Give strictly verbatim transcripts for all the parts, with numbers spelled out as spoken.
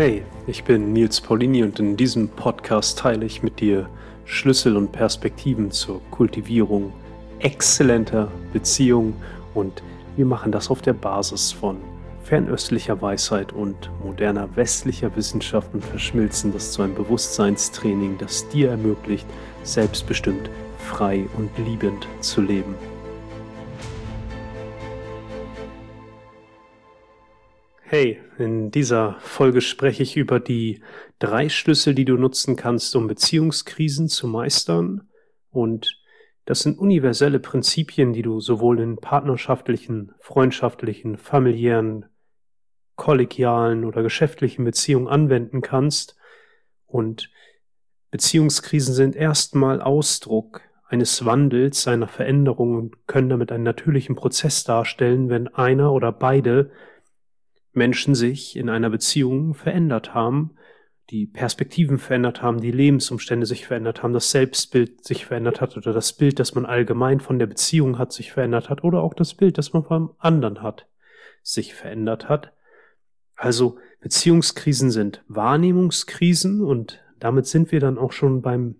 Hey, ich bin Nils Paulini und in diesem Podcast teile ich mit dir Schlüssel und Perspektiven zur Kultivierung exzellenter Beziehungen und wir machen das auf der Basis von fernöstlicher Weisheit und moderner westlicher Wissenschaft und verschmilzen das zu einem Bewusstseinstraining, das dir ermöglicht, selbstbestimmt, frei und liebend zu leben. Hey, in dieser Folge spreche ich über die drei Schlüssel, die du nutzen kannst, um Beziehungskrisen zu meistern. Und das sind universelle Prinzipien, die du sowohl in partnerschaftlichen, freundschaftlichen, familiären, kollegialen oder geschäftlichen Beziehungen anwenden kannst. Und Beziehungskrisen sind erstmal Ausdruck eines Wandels, einer Veränderung und können damit einen natürlichen Prozess darstellen, wenn einer oder beide Menschen sich in einer Beziehung verändert haben, die Perspektiven verändert haben, die Lebensumstände sich verändert haben, das Selbstbild sich verändert hat oder das Bild, das man allgemein von der Beziehung hat, sich verändert hat oder auch das Bild, das man vom anderen hat, sich verändert hat. Also Beziehungskrisen sind Wahrnehmungskrisen und damit sind wir dann auch schon beim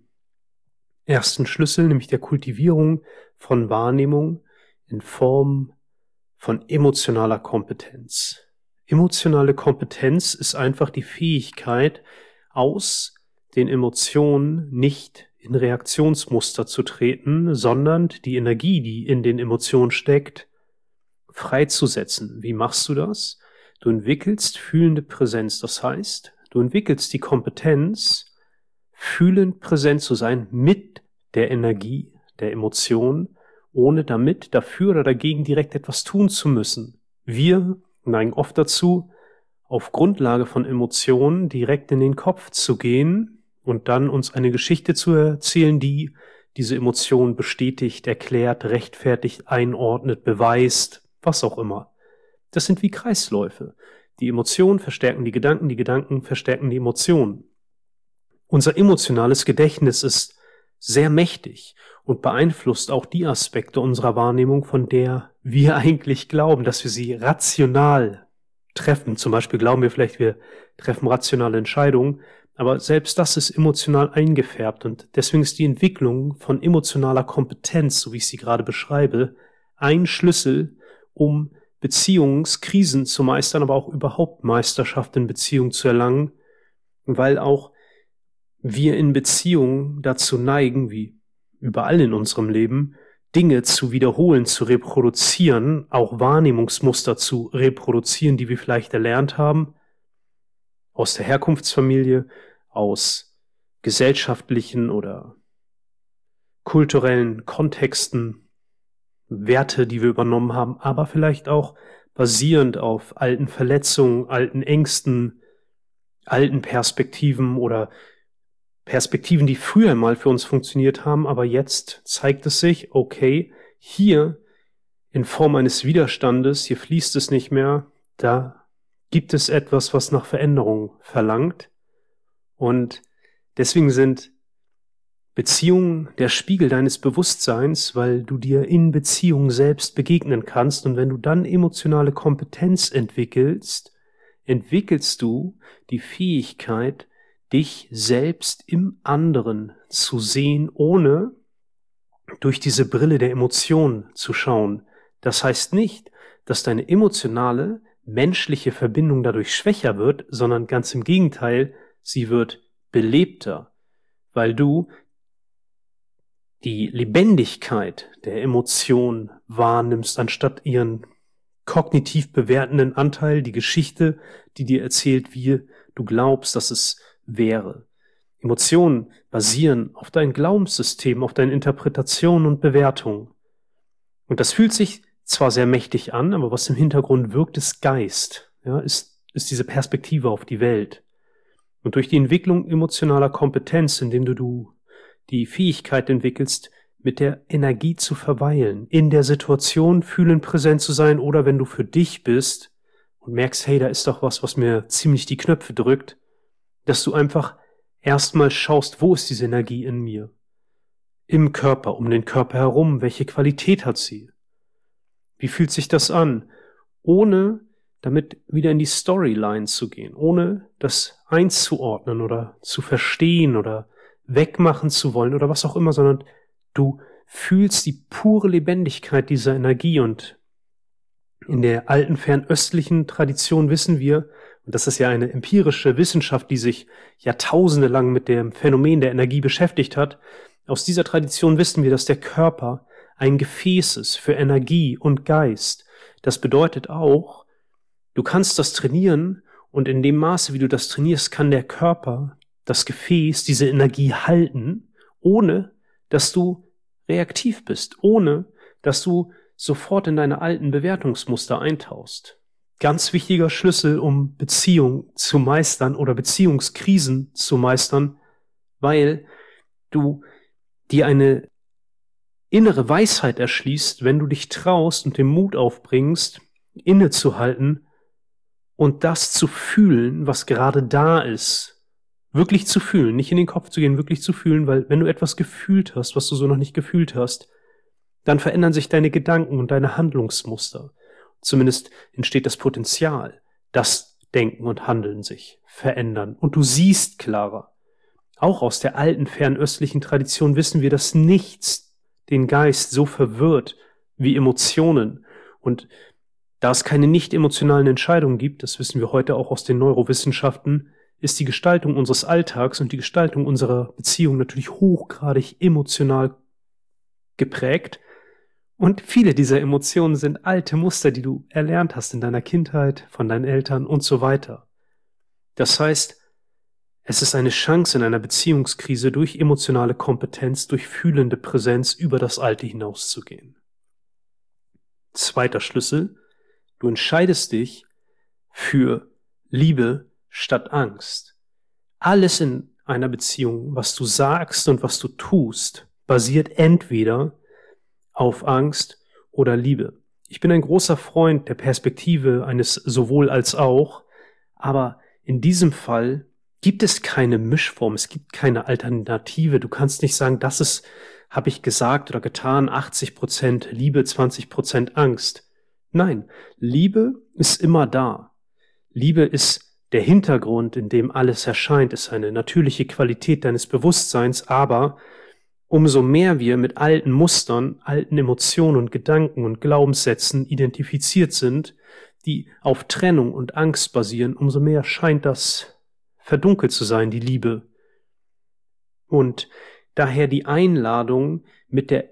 ersten Schlüssel, nämlich der Kultivierung von Wahrnehmung in Form von emotionaler Kompetenz. Emotionale Kompetenz ist einfach die Fähigkeit, aus den Emotionen nicht in Reaktionsmuster zu treten, sondern die Energie, die in den Emotionen steckt, freizusetzen. Wie machst du das? Du entwickelst fühlende Präsenz. Das heißt, du entwickelst die Kompetenz, fühlend präsent zu sein mit der Energie der Emotion, ohne damit, dafür oder dagegen direkt etwas tun zu müssen. Wir neigen oft dazu, auf Grundlage von Emotionen direkt in den Kopf zu gehen und dann uns eine Geschichte zu erzählen, die diese Emotion bestätigt, erklärt, rechtfertigt, einordnet, beweist, was auch immer. Das sind wie Kreisläufe. Die Emotionen verstärken die Gedanken, die Gedanken verstärken die Emotionen. Unser emotionales Gedächtnis ist sehr mächtig und beeinflusst auch die Aspekte unserer Wahrnehmung, von der wir eigentlich glauben, dass wir sie rational treffen. Zum Beispiel glauben wir vielleicht, wir treffen rationale Entscheidungen, aber selbst das ist emotional eingefärbt und deswegen ist die Entwicklung von emotionaler Kompetenz, so wie ich sie gerade beschreibe, ein Schlüssel, um Beziehungskrisen zu meistern, aber auch überhaupt Meisterschaft in Beziehungen zu erlangen, weil auch wir in Beziehungen dazu neigen, wie überall in unserem Leben, Dinge zu wiederholen, zu reproduzieren, auch Wahrnehmungsmuster zu reproduzieren, die wir vielleicht erlernt haben, aus der Herkunftsfamilie, aus gesellschaftlichen oder kulturellen Kontexten, Werte, die wir übernommen haben, aber vielleicht auch basierend auf alten Verletzungen, alten Ängsten, alten Perspektiven oder Perspektiven, die früher mal für uns funktioniert haben, aber jetzt zeigt es sich, okay, hier in Form eines Widerstandes, hier fließt es nicht mehr, da gibt es etwas, was nach Veränderung verlangt. Und deswegen sind Beziehungen der Spiegel deines Bewusstseins, weil du dir in Beziehungen selbst begegnen kannst. Und wenn du dann emotionale Kompetenz entwickelst, entwickelst du die Fähigkeit, dich selbst im anderen zu sehen, ohne durch diese Brille der Emotionen zu schauen. Das heißt nicht, dass deine emotionale, menschliche Verbindung dadurch schwächer wird, sondern ganz im Gegenteil, sie wird belebter, weil du die Lebendigkeit der Emotion wahrnimmst, anstatt ihren kognitiv bewertenden Anteil, die Geschichte, die dir erzählt, wie du glaubst, dass es wäre. Emotionen basieren auf deinem Glaubenssystem, auf deinen Interpretationen und Bewertungen. Und das fühlt sich zwar sehr mächtig an, aber was im Hintergrund wirkt, ist Geist, ja, ist, ist diese Perspektive auf die Welt. Und durch die Entwicklung emotionaler Kompetenz, indem du, du die Fähigkeit entwickelst, mit der Energie zu verweilen, in der Situation fühlend präsent zu sein oder wenn du für dich bist und merkst, hey, da ist doch was, was mir ziemlich die Knöpfe drückt, dass du einfach erstmal schaust, wo ist diese Energie in mir? Im Körper, um den Körper herum, welche Qualität hat sie? Wie fühlt sich das an? Ohne damit wieder in die Storyline zu gehen, ohne das einzuordnen oder zu verstehen oder wegmachen zu wollen oder was auch immer, sondern du fühlst die pure Lebendigkeit dieser Energie. Und in der alten fernöstlichen Tradition wissen wir, und das ist ja eine empirische Wissenschaft, die sich jahrtausende lang mit dem Phänomen der Energie beschäftigt hat, aus dieser Tradition wissen wir, dass der Körper ein Gefäß ist für Energie und Geist. Das bedeutet auch, du kannst das trainieren und in dem Maße, wie du das trainierst, kann der Körper, das Gefäß, diese Energie halten, ohne dass du reaktiv bist, ohne dass du sofort in deine alten Bewertungsmuster eintauchst. Ganz wichtiger Schlüssel, um Beziehung zu meistern oder Beziehungskrisen zu meistern, weil du dir eine innere Weisheit erschließt, wenn du dich traust und den Mut aufbringst, innezuhalten und das zu fühlen, was gerade da ist. Wirklich zu fühlen, nicht in den Kopf zu gehen, wirklich zu fühlen, weil wenn du etwas gefühlt hast, was du so noch nicht gefühlt hast, dann verändern sich deine Gedanken und deine Handlungsmuster. Zumindest entsteht das Potenzial, dass Denken und Handeln sich verändern und du siehst klarer. Auch aus der alten fernöstlichen Tradition wissen wir, dass nichts den Geist so verwirrt wie Emotionen. Und da es keine nicht emotionalen Entscheidungen gibt, das wissen wir heute auch aus den Neurowissenschaften, ist die Gestaltung unseres Alltags und die Gestaltung unserer Beziehung natürlich hochgradig emotional geprägt. Und viele dieser Emotionen sind alte Muster, die du erlernt hast in deiner Kindheit, von deinen Eltern und so weiter. Das heißt, es ist eine Chance in einer Beziehungskrise, durch emotionale Kompetenz, durch fühlende Präsenz über das Alte hinauszugehen. Zweiter Schlüssel: Du entscheidest dich für Liebe statt Angst. Alles in einer Beziehung, was du sagst und was du tust, basiert entweder auf Angst oder Liebe. Ich bin ein großer Freund der Perspektive eines sowohl als auch, aber in diesem Fall gibt es keine Mischform, es gibt keine Alternative. Du kannst nicht sagen, das ist, habe ich gesagt oder getan, achtzig Prozent Liebe, zwanzig Prozent Angst. Nein, Liebe ist immer da. Liebe ist der Hintergrund, in dem alles erscheint, ist eine natürliche Qualität deines Bewusstseins, aber umso mehr wir mit alten Mustern, alten Emotionen und Gedanken und Glaubenssätzen identifiziert sind, die auf Trennung und Angst basieren, umso mehr scheint das verdunkelt zu sein, die Liebe. Und daher die Einladung, mit der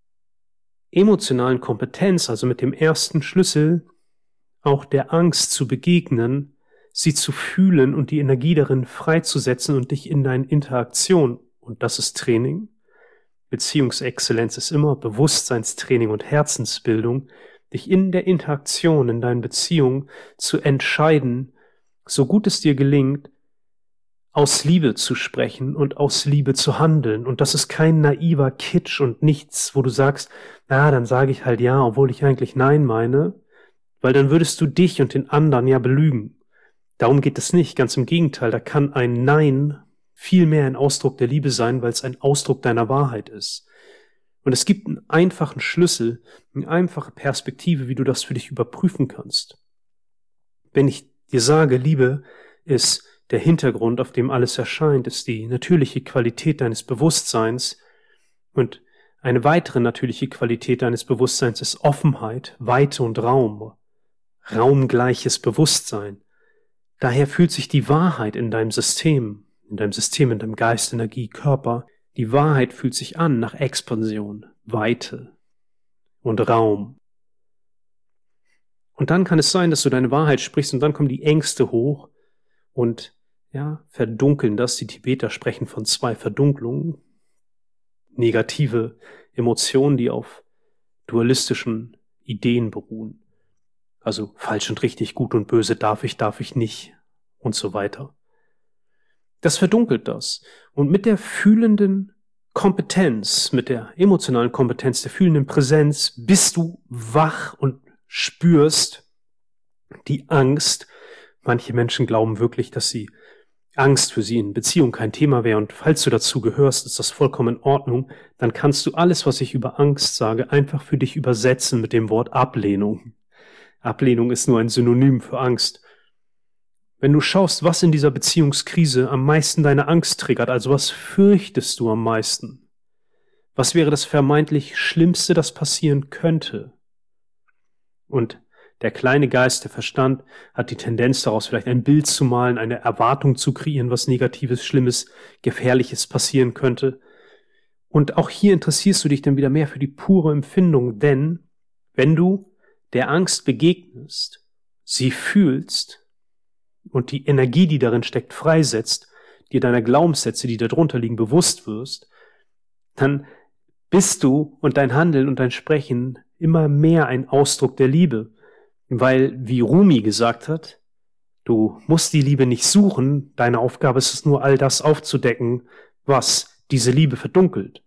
emotionalen Kompetenz, also mit dem ersten Schlüssel, auch der Angst zu begegnen, sie zu fühlen und die Energie darin freizusetzen und dich in deine Interaktion, und das ist Training, Beziehungsexzellenz ist immer Bewusstseinstraining und Herzensbildung, dich in der Interaktion, in deinen Beziehungen zu entscheiden, so gut es dir gelingt, aus Liebe zu sprechen und aus Liebe zu handeln. Und das ist kein naiver Kitsch und nichts, wo du sagst, na, dann sage ich halt ja, obwohl ich eigentlich nein meine, weil dann würdest du dich und den anderen ja belügen. Darum geht es nicht, ganz im Gegenteil, da kann ein Nein viel mehr ein Ausdruck der Liebe sein, weil es ein Ausdruck deiner Wahrheit ist. Und es gibt einen einfachen Schlüssel, eine einfache Perspektive, wie du das für dich überprüfen kannst. Wenn ich dir sage, Liebe ist der Hintergrund, auf dem alles erscheint, ist die natürliche Qualität deines Bewusstseins, und eine weitere natürliche Qualität deines Bewusstseins ist Offenheit, Weite und Raum, raumgleiches Bewusstsein. Daher fühlt sich die Wahrheit in deinem System, in deinem System, in deinem Geist, Energie, Körper, die Wahrheit fühlt sich an nach Expansion, Weite und Raum. Und dann kann es sein, dass du deine Wahrheit sprichst und dann kommen die Ängste hoch und ja, verdunkeln das. Die Tibeter sprechen von zwei Verdunklungen. Negative Emotionen, die auf dualistischen Ideen beruhen. Also falsch und richtig, gut und böse, darf ich, darf ich nicht und so weiter. Das verdunkelt das. Und mit der fühlenden Kompetenz, mit der emotionalen Kompetenz, der fühlenden Präsenz bist du wach und spürst die Angst. Manche Menschen glauben wirklich, dass sie Angst für sie in Beziehung kein Thema wäre, und falls du dazu gehörst, ist das vollkommen in Ordnung, dann kannst du alles, was ich über Angst sage, einfach für dich übersetzen mit dem Wort Ablehnung. Ablehnung ist nur ein Synonym für Angst. Wenn du schaust, was in dieser Beziehungskrise am meisten deine Angst triggert, also was fürchtest du am meisten? Was wäre das vermeintlich Schlimmste, das passieren könnte? Und der kleine Geist, der Verstand, hat die Tendenz daraus, vielleicht ein Bild zu malen, eine Erwartung zu kreieren, was Negatives, Schlimmes, Gefährliches passieren könnte. Und auch hier interessierst du dich dann wieder mehr für die pure Empfindung, denn wenn du der Angst begegnest, sie fühlst und die Energie, die darin steckt, freisetzt, dir deiner Glaubenssätze, die darunter liegen, bewusst wirst, dann bist du und dein Handeln und dein Sprechen immer mehr ein Ausdruck der Liebe. Weil, wie Rumi gesagt hat, du musst die Liebe nicht suchen, deine Aufgabe ist es nur, all das aufzudecken, was diese Liebe verdunkelt.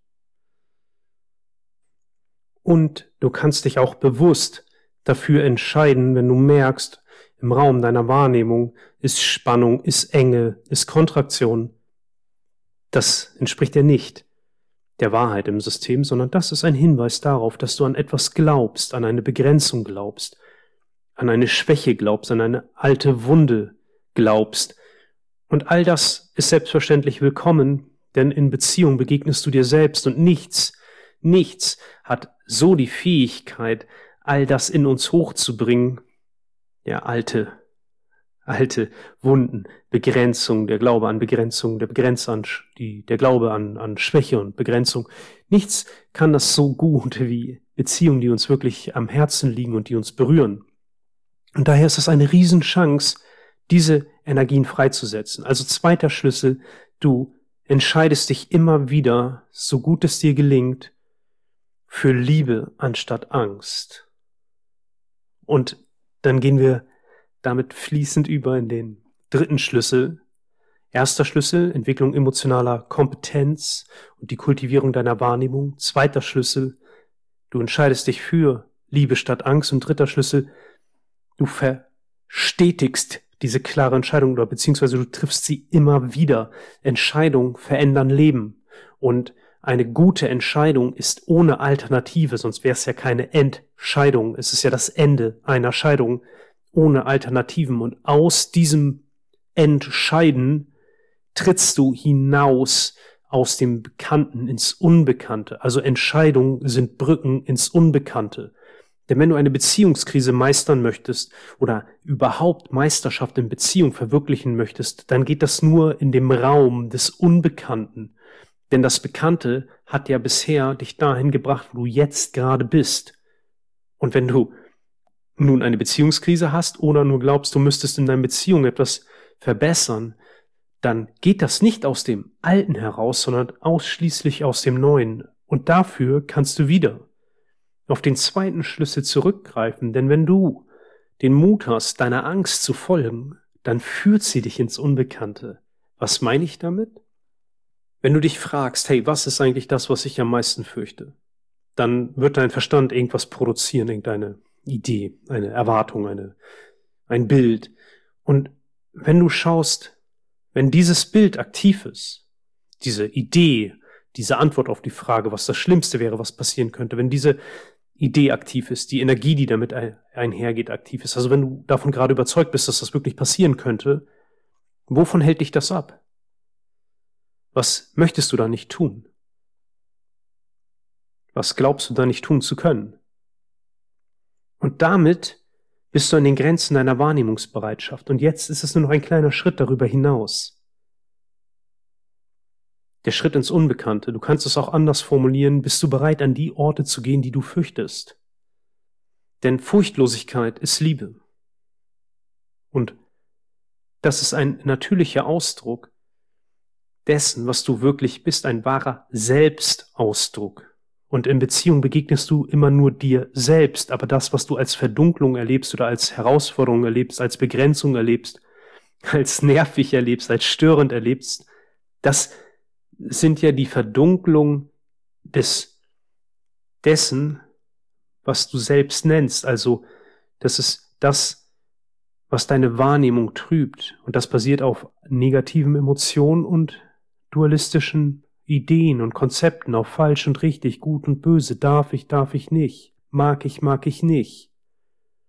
Und du kannst dich auch bewusst dafür entscheiden, wenn du merkst, im Raum deiner Wahrnehmung ist Spannung, ist Enge, ist Kontraktion. Das entspricht ja nicht der Wahrheit im System, sondern das ist ein Hinweis darauf, dass du an etwas glaubst, an eine Begrenzung glaubst, an eine Schwäche glaubst, an eine alte Wunde glaubst. Und all das ist selbstverständlich willkommen, denn in Beziehung begegnest du dir selbst und nichts, nichts hat so die Fähigkeit, all das in uns hochzubringen. Ja, alte, alte Wunden, Begrenzung, der Glaube an Begrenzung, der Begrenz an, die, der Glaube an, an Schwäche und Begrenzung. Nichts kann das so gut wie Beziehungen, die uns wirklich am Herzen liegen und die uns berühren. Und daher ist es eine Riesenchance, diese Energien freizusetzen. Also zweiter Schlüssel, du entscheidest dich immer wieder, so gut es dir gelingt, für Liebe anstatt Angst. Und dann gehen wir damit fließend über in den dritten Schlüssel. Erster Schlüssel, Entwicklung emotionaler Kompetenz und die Kultivierung deiner Wahrnehmung. Zweiter Schlüssel, du entscheidest dich für Liebe statt Angst. Und dritter Schlüssel, du verstetigst diese klare Entscheidung oder beziehungsweise du triffst sie immer wieder. Entscheidungen verändern Leben. Und eine gute Entscheidung ist ohne Alternative, sonst wäre es ja keine Entscheidung. Es ist ja das Ende einer Scheidung ohne Alternativen. Und aus diesem Entscheiden trittst du hinaus aus dem Bekannten ins Unbekannte. Also Entscheidungen sind Brücken ins Unbekannte. Denn wenn du eine Beziehungskrise meistern möchtest oder überhaupt Meisterschaft in Beziehung verwirklichen möchtest, dann geht das nur in dem Raum des Unbekannten. Denn das Bekannte hat ja bisher dich dahin gebracht, wo du jetzt gerade bist. Und wenn du nun eine Beziehungskrise hast oder nur glaubst, du müsstest in deiner Beziehung etwas verbessern, dann geht das nicht aus dem Alten heraus, sondern ausschließlich aus dem Neuen. Und dafür kannst du wieder auf den zweiten Schlüssel zurückgreifen, denn wenn du den Mut hast, deiner Angst zu folgen, dann führt sie dich ins Unbekannte. Was meine ich damit? Wenn du dich fragst, hey, was ist eigentlich das, was ich am meisten fürchte? Dann wird dein Verstand irgendwas produzieren, irgendeine Idee, eine Erwartung, eine, ein Bild. Und wenn du schaust, wenn dieses Bild aktiv ist, diese Idee, diese Antwort auf die Frage, was das Schlimmste wäre, was passieren könnte, wenn diese Idee aktiv ist, die Energie, die damit einhergeht, aktiv ist, also wenn du davon gerade überzeugt bist, dass das wirklich passieren könnte, wovon hält dich das ab? Was möchtest du da nicht tun? Was glaubst du da nicht tun zu können? Und damit bist du an den Grenzen deiner Wahrnehmungsbereitschaft. Und jetzt ist es nur noch ein kleiner Schritt darüber hinaus. Der Schritt ins Unbekannte. Du kannst es auch anders formulieren. Bist du bereit, an die Orte zu gehen, die du fürchtest? Denn Furchtlosigkeit ist Liebe. Und das ist ein natürlicher Ausdruck dessen, was du wirklich bist, ein wahrer Selbstausdruck. Und in Beziehung begegnest du immer nur dir selbst, aber das, was du als Verdunklung erlebst oder als Herausforderung erlebst, als Begrenzung erlebst, als nervig erlebst, als störend erlebst, das sind ja die Verdunklung des, dessen, was du selbst nennst. Also, das ist das, was deine Wahrnehmung trübt. Und das basiert auf negativen Emotionen und dualistischen Ideen und Konzepten, auf falsch und richtig, gut und böse, darf ich, darf ich nicht, mag ich, mag ich nicht.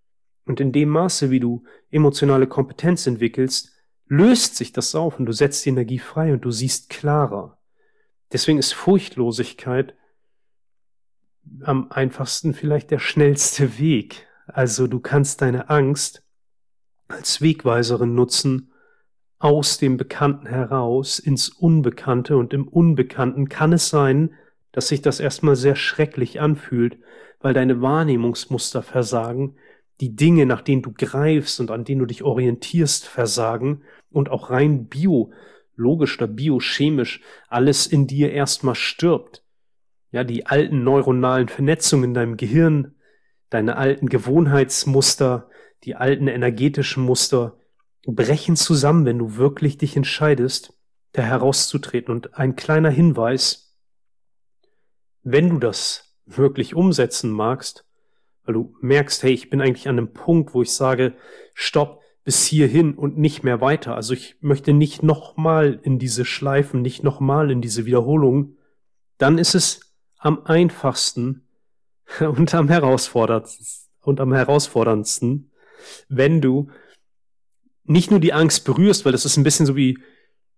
Und in dem Maße, wie du emotionale Kompetenz entwickelst, löst sich das auf und du setzt die Energie frei und du siehst klarer. Deswegen ist Furchtlosigkeit am einfachsten vielleicht der schnellste Weg. Also du kannst deine Angst als Wegweiserin nutzen, aus dem Bekannten heraus ins Unbekannte, und im Unbekannten kann es sein, dass sich das erstmal sehr schrecklich anfühlt, weil deine Wahrnehmungsmuster versagen, die Dinge, nach denen du greifst und an denen du dich orientierst, versagen und auch rein biologisch oder biochemisch alles in dir erstmal stirbt. Ja, die alten neuronalen Vernetzungen in deinem Gehirn, deine alten Gewohnheitsmuster, die alten energetischen Muster brechen zusammen, wenn du wirklich dich entscheidest, da herauszutreten. Und ein kleiner Hinweis: Wenn du das wirklich umsetzen magst, weil du merkst, hey, ich bin eigentlich an einem Punkt, wo ich sage, stopp, bis hierhin und nicht mehr weiter. Also ich möchte nicht nochmal in diese Schleifen, nicht nochmal in diese Wiederholung. Dann ist es am einfachsten und am herausforderndsten, und am herausforderndsten, wenn du nicht nur die Angst berührst, weil das ist ein bisschen so wie,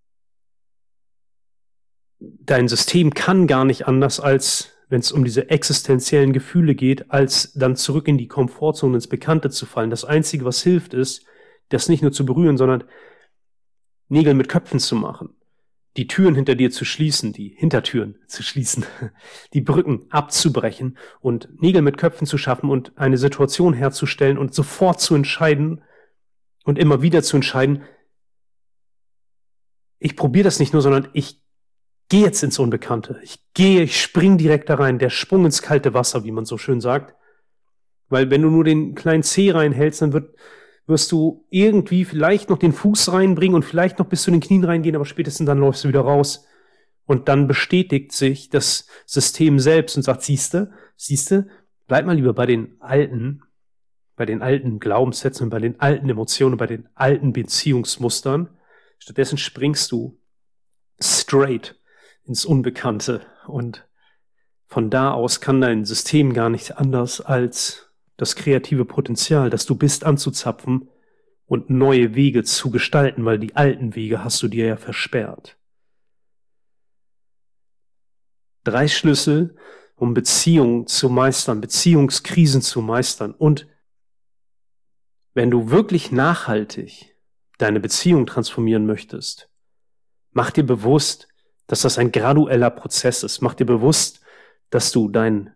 dein System kann gar nicht anders, als wenn es um diese existenziellen Gefühle geht, als dann zurück in die Komfortzone, ins Bekannte zu fallen. Das Einzige, was hilft, ist, das nicht nur zu berühren, sondern Nägel mit Köpfen zu machen, die Türen hinter dir zu schließen, die Hintertüren zu schließen, die Brücken abzubrechen und Nägel mit Köpfen zu schaffen und eine Situation herzustellen und sofort zu entscheiden und immer wieder zu entscheiden, ich probiere das nicht nur, sondern ich gehe jetzt ins Unbekannte. Ich gehe, ich spring direkt da rein, der Sprung ins kalte Wasser, wie man so schön sagt. Weil wenn du nur den kleinen Zeh reinhältst, dann wird, wirst du irgendwie vielleicht noch den Fuß reinbringen und vielleicht noch bis zu den Knien reingehen, aber spätestens dann läufst du wieder raus. Und dann bestätigt sich das System selbst und sagt, siehste, siehste, bleib mal lieber bei den alten, bei den alten Glaubenssätzen, bei den alten Emotionen, bei den alten Beziehungsmustern. Stattdessen springst du straight ins Unbekannte, und von da aus kann dein System gar nicht anders als das kreative Potenzial, das du bist, anzuzapfen und neue Wege zu gestalten, weil die alten Wege hast du dir ja versperrt. Drei Schlüssel, um Beziehungen zu meistern, Beziehungskrisen zu meistern. Und wenn du wirklich nachhaltig deine Beziehung transformieren möchtest, mach dir bewusst, dass das ein gradueller Prozess ist. Mach dir bewusst, dass du dein,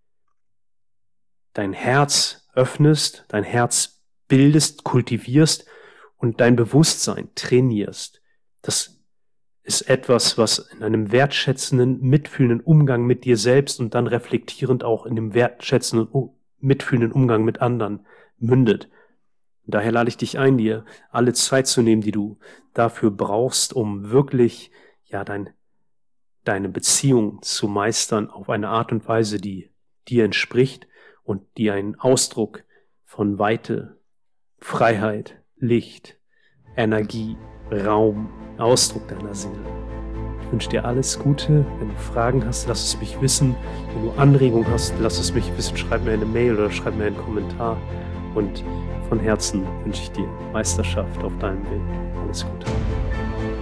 dein Herz öffnest, dein Herz bildest, kultivierst und dein Bewusstsein trainierst. Das ist etwas, was in einem wertschätzenden, mitfühlenden Umgang mit dir selbst und dann reflektierend auch in dem wertschätzenden, mitfühlenden Umgang mit anderen mündet. Daher lade ich dich ein, dir alle Zeit zu nehmen, die du dafür brauchst, um wirklich ja dein, deine Beziehung zu meistern auf eine Art und Weise, die dir entspricht und die ein Ausdruck von Weite, Freiheit, Licht, Energie, Raum, Ausdruck deiner Seele. Ich wünsche dir alles Gute. Wenn du Fragen hast, lass es mich wissen. Wenn du Anregungen hast, lass es mich wissen. Schreib mir eine Mail oder schreib mir einen Kommentar. Und von Herzen wünsche ich dir Meisterschaft auf deinem Weg. Alles Gute.